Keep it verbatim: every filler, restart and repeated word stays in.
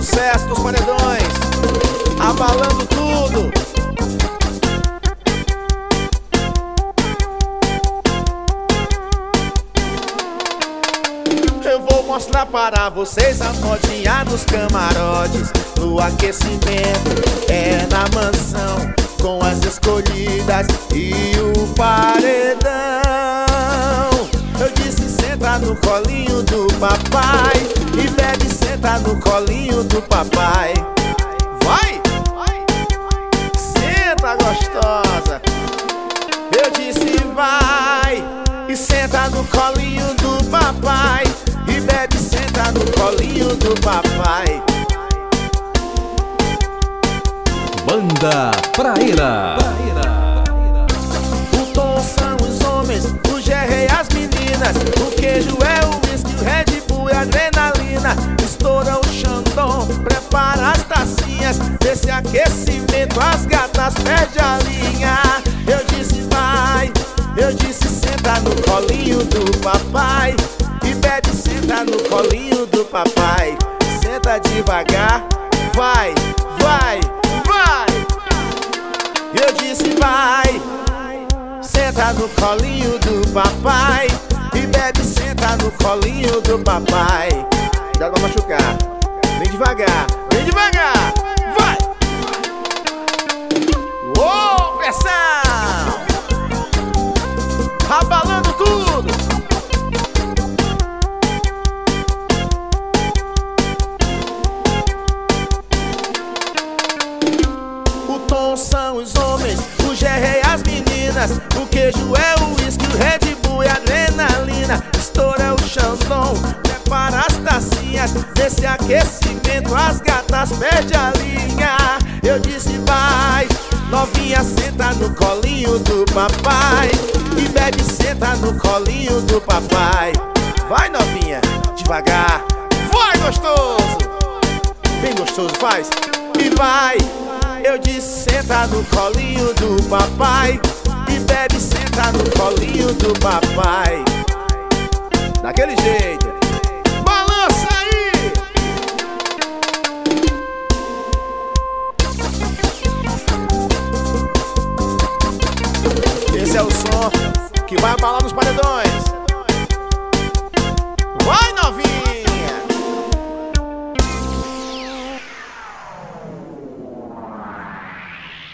sucesso dos paredões, abalando tudo. Eu vou mostrar para vocês a modinha dos camarotes. No aquecimento é na mansão, com as escolhidas e o paredão. Eu disse senta no colinho do papai e bebe senta no colinho do papai. Vai! Senta gostosa. Eu disse vai e senta no colinho do papai e bebe senta no colinho do papai. Banda Praíra. O tom são os homens, o G R e as meninas, o queijo é o whisky, o Red Bull e a adrenalina. Estoura o Xandão, prepara as tacinhas, desse aquecimento as gatas perdem a linha. Eu disse vai, eu disse senta no colinho do papai e bebe senta no colinho do papai. Senta devagar, vai, vai, vai. Eu disse vai, senta no colinho do papai e bebe senta no colinho do papai. Dá pra machucar, vem devagar, vem devagar, vai. Uou, pressão, abalando tudo. O tom são os homens, o G R e as meninas, o queijo é o whisky, o Red Bull e a adrenalina. Estoura é o Xandão, prepara as tacinhas, desse aquecimento as gatas perdem a linha. Eu disse vai, novinha senta no colinho do papai e bebe senta no colinho do papai. Vai novinha, devagar, vai gostoso, bem gostoso faz. E vai, eu disse senta no colinho do papai e bebe senta no colinho do papai. Daquele jeito, balança aí. Esse é o som que vai abalar nos paredões.